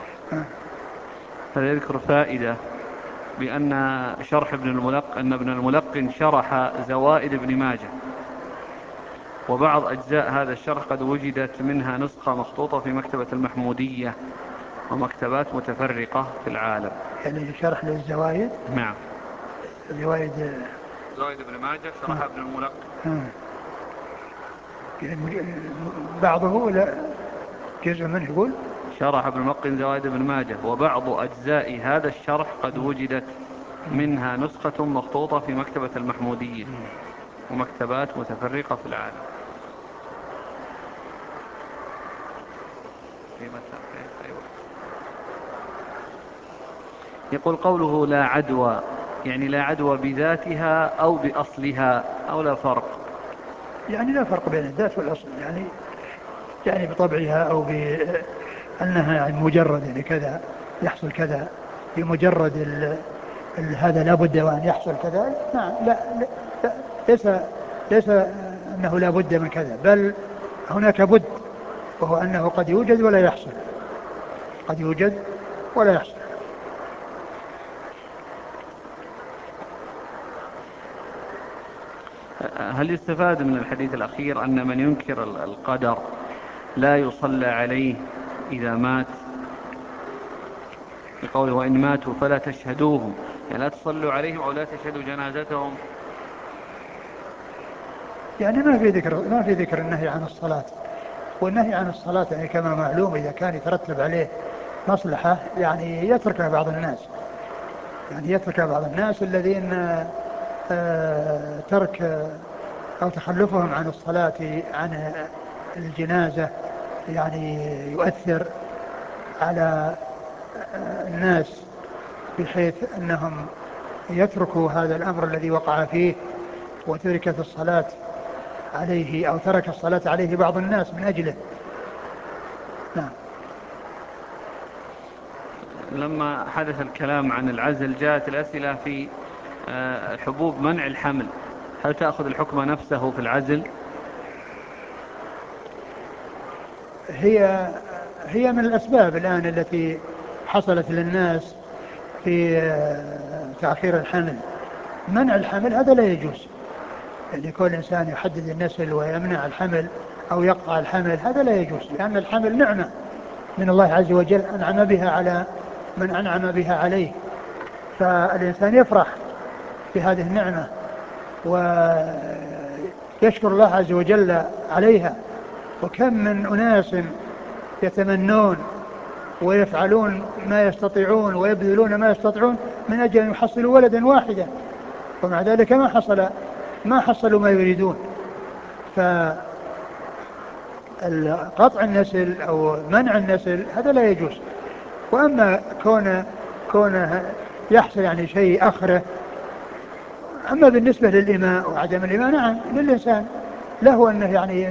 هذا يذكر فائدة بأن أن ابن الملقن شرح زوائد ابن ماجه، وبعض أجزاء هذا الشرح قد وجدت منها نسخة مخطوطة في مكتبة المحمودية ومكتبات متفرقة في العالم. يعني شرح للزوائد. نعم. زوائد ابن ماجه شرح ابن الملقن. بعضه ولا جزء منه يقول؟ شرح ابن الملقن زوائد ابن ماجه، وبعض أجزاء هذا الشرح قد وجدت منها نسخة مخطوطة في مكتبة المحمودية ومكتبات متفرقة في العالم. يقول: قوله لا عدوى، يعني لا عدوى بذاتها أو بأصلها أو لا فرق؟ يعني لا فرق بين الذات والأصل، يعني بطبعها أو بأنها يعني مجرد يعني كذا يحصل كذا، بمجرد هذا لا بد وأن يحصل كذا. نعم. لا ليس أنه لا بد من كذا، بل هناك بد، وهو أنه قد يوجد ولا يحصل، قد يوجد ولا يحصل. هل يستفاد من الحديث الأخير أن من ينكر القدر لا يصلى عليه إذا مات، بقوله وإن ماتوا فلا تشهدوهم، يعني لا تصلوا عليهم أو لا تشهدوا جنازتهم؟ يعني ما في ذكر النهي عن الصلاة، والنهي عن الصلاة يعني كما معلوم إذا كان يترتب عليه مصلحة يعني يتركها بعض الناس، يعني يترك بعض الناس الذين ترك أو تخلفهم عن الصلاة عن الجنازة يعني يؤثر على الناس، بحيث أنهم يتركوا هذا الأمر الذي وقع فيه، وتركت الصلاة عليه أو ترك الصلاة عليه بعض الناس من أجله. نعم. لما حدث الكلام عن العزل جاءت الأسئلة في حبوب منع الحمل، هل تأخذ الحكم نفسه في العزل؟ هي من الأسباب الآن التي حصلت للناس في تأخير الحمل. منع الحمل هذا لا يجوز، يعني كل إنسان يحدد النسل ويمنع الحمل أو يقطع الحمل هذا لا يجوز، لأن الحمل نعمة من الله عز وجل أنعم بها على من أنعم بها عليه، فالإنسان يفرح بهذه النعمة ويشكر الله عز وجل عليها. وكم من أناس يتمنون ويفعلون ما يستطيعون ويبذلون ما يستطيعون من أجل أن يحصلوا ولدا واحدا، ومع ذلك ما حصلوا ما يريدون. فقطع النسل أو منع النسل هذا لا يجوز. وأما كونه يحصل يعني شيء آخره، أما بالنسبة للإماء وعدم الإماء نعم للإنسان له أنه يعني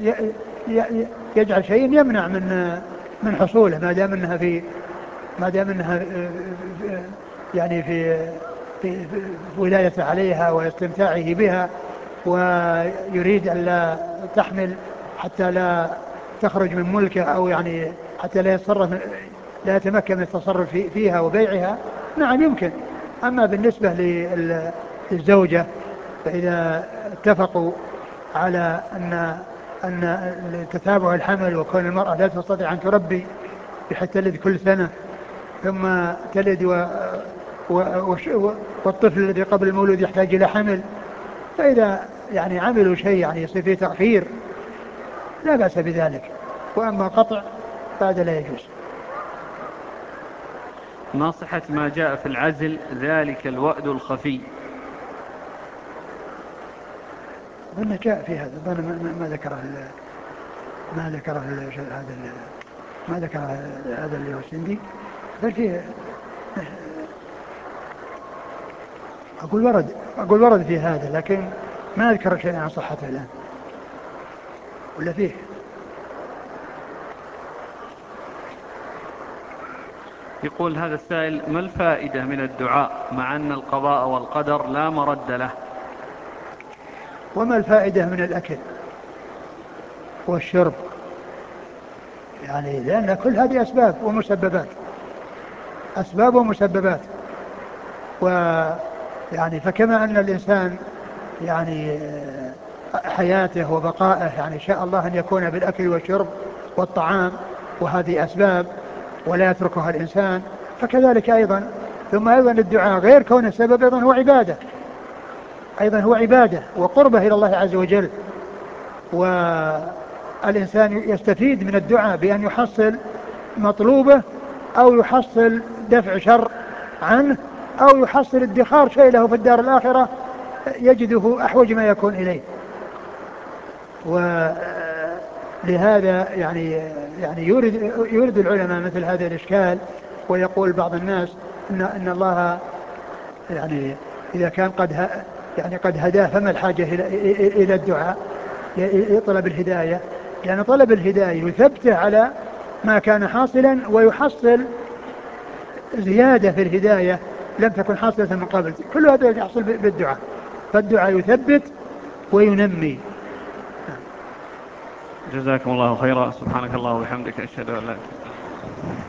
يجعل شيء يمنع من حصوله، ما دام انها يعني في ولايته عليها واستمتاعه بها، ويريد أن لا تحمل حتى لا تخرج من ملكه، أو يعني حتى لا يتمكن من التصرف فيها وبيعها، نعم يمكن. أما بالنسبة للزوجة فإذا اتفقوا على أن تتابع الحمل وكون المرأة لا تستطيع أن تربي بحيث تلد كل سنة ثم تلد والطفل الذي قبل المولود يحتاج إلى حمل، فإذا يعني عملوا شيء يعني يصير فيه تأخير لا بأس بذلك. وأما قطع فهذا لا يجوز. ما صحة ما جاء في العزل ذلك الوأد الخفي؟ ظن جاء في هذا، ظن ما ذكره هذا اللي هو السندي، بل فيه أقول ورد في هذا، لكن ما أذكر شيئا عن صحته الآن، ولا فيه. يقول هذا السائل: ما الفائدة من الدعاء مع أن القضاء والقدر لا مرد له؟ وما الفائدة من الأكل والشرب؟ يعني لأن كل هذه أسباب ومسببات، ويعني فكما أن الإنسان يعني حياته وبقائه يعني شاء الله أن يكون بالأكل والشرب والطعام، وهذه أسباب ولا يتركها الإنسان، فكذلك أيضا. ثم أيضا الدعاء غير كون السبب أيضا هو عبادة وقربة إلى الله عز وجل. والإنسان يستفيد من الدعاء بأن يحصل مطلوبه، أو يحصل دفع شر عنه، أو يحصل ادخار شيء له في الدار الآخرة يجده أحوج ما يكون إليه. ولهذا يعني يورد العلماء مثل هذا الإشكال، ويقول بعض الناس إن الله يعني إذا كان قد هداه فما الحاجة إلى الدعاء يطلب الهداية، لأن طلب الهداية يثبته على ما كان حاصلا، ويحصل زيادة في الهداية لم تكن حاصلة من قبل. كل هذا يحصل بالدعاء، فالدعاء يثبت وينمي. جزاكم الله خيرا. سبحانك الله وبحمدك، أشهد أن لا إله إلا أنت.